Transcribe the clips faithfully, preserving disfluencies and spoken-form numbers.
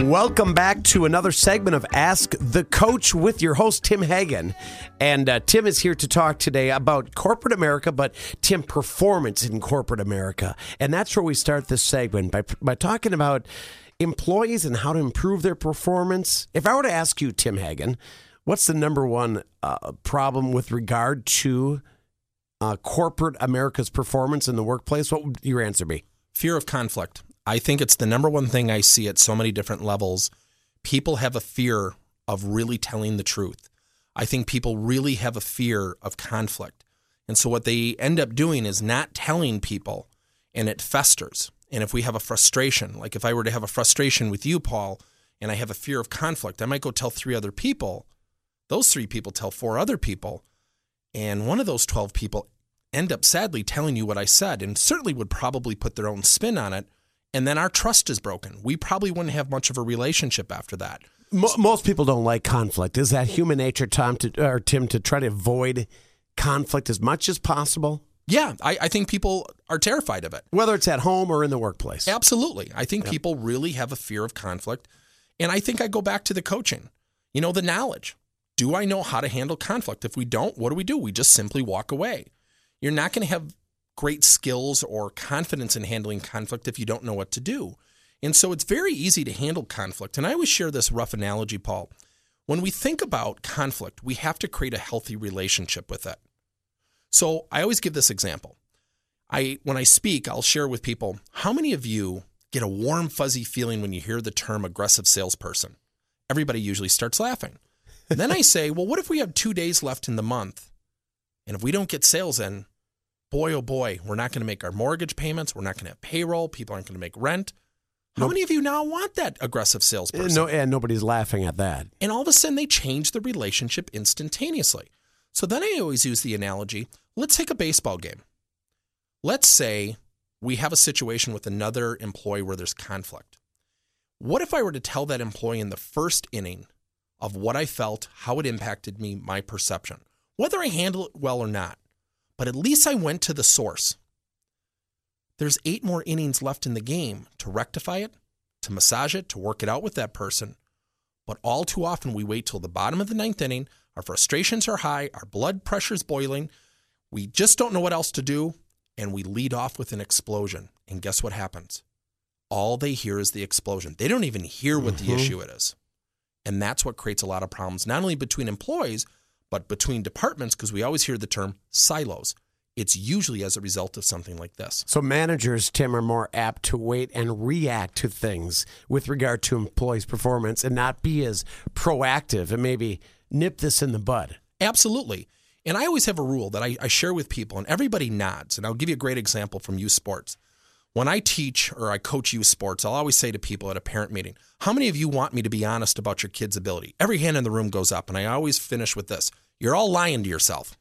Welcome back to another segment of Ask the Coach with your host, Tim Hagen. And uh, Tim is here to talk today about corporate America, but Tim, performance in corporate America. And that's where we start this segment by, by talking about employees and how to improve their performance. If I were to ask you, Tim Hagen, what's the number one uh, problem with regard to uh, corporate America's performance in the workplace? What would your answer be? Fear of conflict. I think it's the number one thing I see at so many different levels. People have a fear of really telling the truth. I think people really have a fear of conflict. And so what they end up doing is not telling people, and it festers. And if we have a frustration, like if I were to have a frustration with you, Paul, and I have a fear of conflict, I might go tell three other people. Those three people tell four other people. And one of those twelve people end up sadly telling you what I said, and certainly would probably put their own spin on it. And then our trust is broken. We probably wouldn't have much of a relationship after that. Most people don't like conflict. Is that human nature, Tom, to, or Tim, to try to avoid conflict as much as possible? Yeah, I, I think people are terrified of it. Whether it's at home or in the workplace. Absolutely. I think yep. people really have a fear of conflict. And I think I go back to the coaching. You know, the knowledge. Do I know how to handle conflict? If we don't, what do we do? We just simply walk away. You're not going to have great skills or confidence in handling conflict if you don't know what to do. And so it's very easy to handle conflict. And I always share this rough analogy, Paul. When we think about conflict, we have to create a healthy relationship with it. So I always give this example. I when I speak, I'll share with people, how many of you get a warm, fuzzy feeling when you hear the term aggressive salesperson? Everybody usually starts laughing. And then I say, well, what if we have two days left in the month? And if we don't get sales in, boy, oh boy, we're not going to make our mortgage payments. We're not going to have payroll. People aren't going to make rent. How nope. many of you now want that aggressive salesperson? No, and nobody's laughing at that. And all of a sudden, they change the relationship instantaneously. So then I always use the analogy, let's take a baseball game. Let's say we have a situation with another employee where there's conflict. What if I were to tell that employee in the first inning of what I felt, how it impacted me, my perception, whether I handle it well or not? But at least I went to the source. There's eight more innings left in the game to rectify it, to massage it, to work it out with that person. But all too often we wait till the bottom of the ninth inning. Our frustrations are high. Our blood pressure's boiling. We just don't know what else to do. And we lead off with an explosion. And guess what happens? All they hear is the explosion. They don't even hear what mm-hmm. the issue it is. And that's what creates a lot of problems, not only between employees, but between departments, because we always hear the term silos. It's usually as a result of something like this. So managers, Tim, are more apt to wait and react to things with regard to employees' performance and not be as proactive and maybe nip this in the bud. Absolutely. And I always have a rule that I, I share with people, and everybody nods. And I'll give you a great example from youth sports. When I teach or I coach youth sports, I'll always say to people at a parent meeting, how many of you want me to be honest about your kid's ability? Every hand in the room goes up, and I always finish with this. You're all lying to yourself.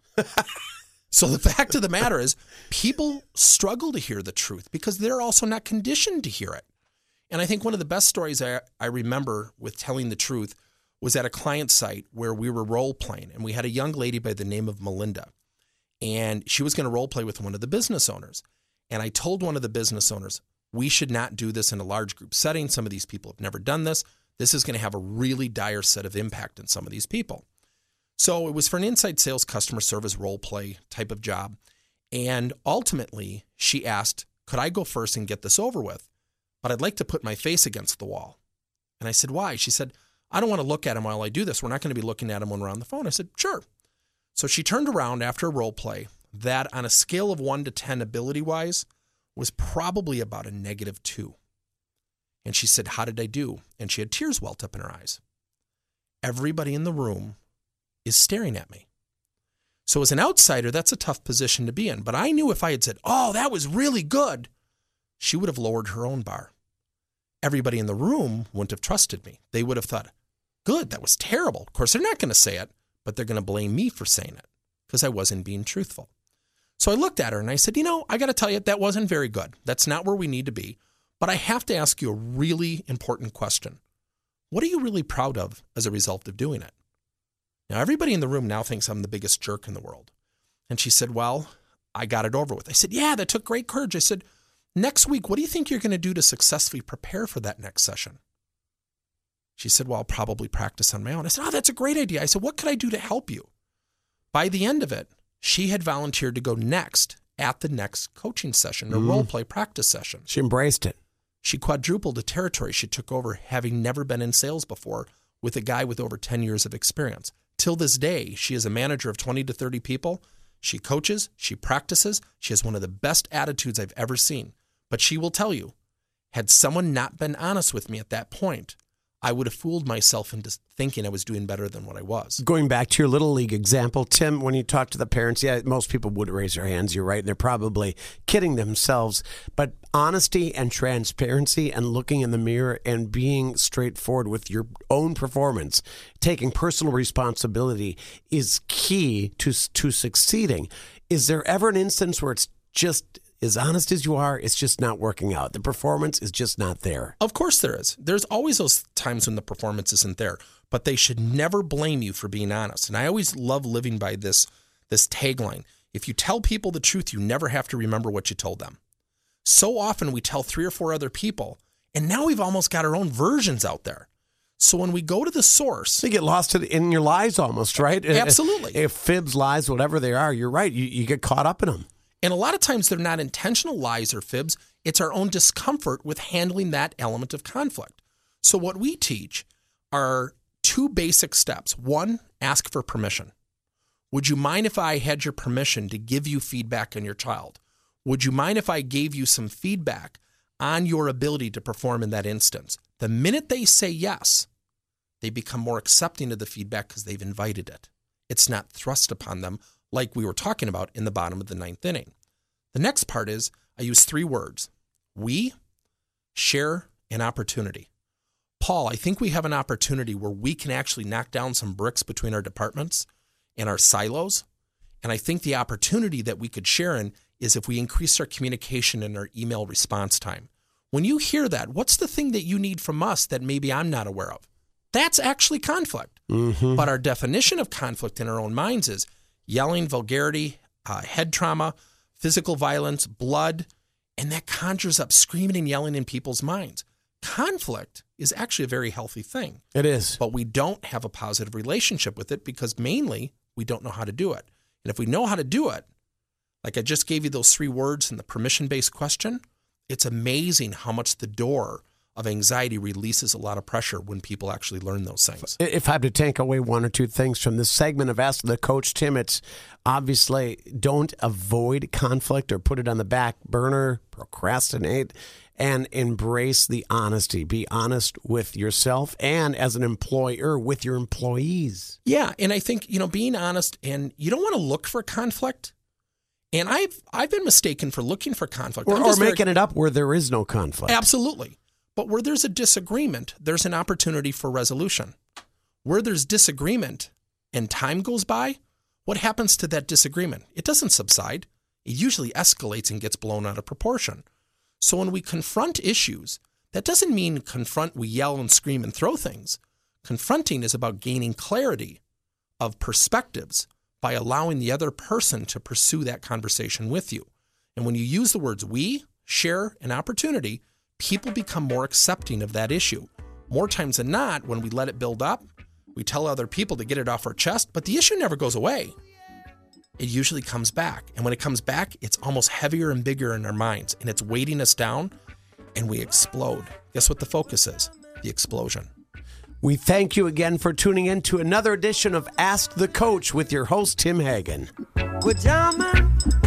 So the fact of the matter is, people struggle to hear the truth because they're also not conditioned to hear it. And I think one of the best stories I, I remember with telling the truth was at a client site where we were role playing, and we had a young lady by the name of Melinda, and she was going to role play with one of the business owners. And I told one of the business owners, we should not do this in a large group setting. Some of these people have never done this. This is going to have a really dire set of impact on some of these people. So it was for an inside sales customer service role play type of job. And ultimately, she asked, could I go first and get this over with? But I'd like to put my face against the wall. And I said, why? She said, I don't want to look at him while I do this. We're not going to be looking at him when we're on the phone. I said, sure. So she turned around after a role play that on a scale of one to ten ability-wise was probably about a negative two. And she said, how did I do? And she had tears welled up in her eyes. Everybody in the room is staring at me. So as an outsider, that's a tough position to be in. But I knew if I had said, oh, that was really good, she would have lowered her own bar. Everybody in the room wouldn't have trusted me. They would have thought, good, that was terrible. Of course, they're not going to say it, but they're going to blame me for saying it because I wasn't being truthful. So I looked at her and I said, you know, I got to tell you, that wasn't very good. That's not where we need to be. But I have to ask you a really important question. What are you really proud of as a result of doing it? Now, everybody in the room now thinks I'm the biggest jerk in the world. And she said, well, I got it over with. I said, yeah, that took great courage. I said, next week, what do you think you're going to do to successfully prepare for that next session? She said, well, I'll probably practice on my own. I said, oh, that's a great idea. I said, what could I do to help you? By the end of it, she had volunteered to go next at the next coaching session, or mm. role play practice session. She embraced it. She quadrupled the territory she took over, having never been in sales before, with a guy with over ten years of experience. Till this day, she is a manager of twenty to thirty people. She coaches, she practices, she has one of the best attitudes I've ever seen. But she will tell you, had someone not been honest with me at that point, I would have fooled myself into thinking I was doing better than what I was. Going back to your Little League example, Tim, when you talk to the parents, yeah, most people would raise their hands. You're right. They're probably kidding themselves. But honesty and transparency and looking in the mirror and being straightforward with your own performance, taking personal responsibility is key to, to succeeding. Is there ever an instance where it's just as honest as you are, it's just not working out? The performance is just not there. Of course there is. There's always those times when the performance isn't there, but they should never blame you for being honest. And I always love living by this, this tagline. If you tell people the truth, you never have to remember what you told them. So often we tell three or four other people, and now we've almost got our own versions out there. So when we go to the source... You get lost in your lies almost, right? Absolutely. If fibs, lies, whatever they are, you're right. You, you get caught up in them. And a lot of times they're not intentional lies or fibs. It's our own discomfort with handling that element of conflict. So what we teach are two basic steps. One, ask for permission. Would you mind if I had your permission to give you feedback on your child? Would you mind if I gave you some feedback on your ability to perform in that instance? The minute they say yes, they become more accepting of the feedback because they've invited it. It's not thrust upon them, like we were talking about in the bottom of the ninth inning. The next part is I use three words: we, share, and opportunity. Paul, I think we have an opportunity where we can actually knock down some bricks between our departments and our silos. And I think the opportunity that we could share in is if we increase our communication and our email response time. When you hear that, what's the thing that you need from us that maybe I'm not aware of? That's actually conflict. Mm-hmm. But our definition of conflict in our own minds is yelling, vulgarity, uh, head trauma, physical violence, blood, and that conjures up screaming and yelling in people's minds. Conflict is actually a very healthy thing. It is. But we don't have a positive relationship with it because mainly we don't know how to do it. And if we know how to do it, like I just gave you those three words in the permission-based question, it's amazing how much the door of anxiety releases a lot of pressure when people actually learn those things. If I have to take away one or two things from this segment of Ask the Coach, Tim, it's obviously don't avoid conflict or put it on the back burner, procrastinate, and embrace the honesty. Be honest with yourself and as an employer with your employees. Yeah, and I think, you know, being honest, and you don't want to look for conflict. And I've I've been mistaken for looking for conflict. Or, or making very, it up where there is no conflict. Absolutely. But where there's a disagreement, there's an opportunity for resolution. Where there's disagreement and time goes by, what happens to that disagreement? It doesn't subside. It usually escalates and gets blown out of proportion. So when we confront issues, that doesn't mean confront, we yell and scream and throw things. Confronting is about gaining clarity of perspectives by allowing the other person to pursue that conversation with you. And when you use the words we, share, and opportunity, people become more accepting of that issue. More times than not, when we let it build up, we tell other people to get it off our chest, but the issue never goes away. It usually comes back. And when it comes back, it's almost heavier and bigger in our minds, and it's weighting us down, and we explode. Guess what the focus is? The explosion. We thank you again for tuning in to another edition of Ask the Coach with your host, Tim Hagen. Well,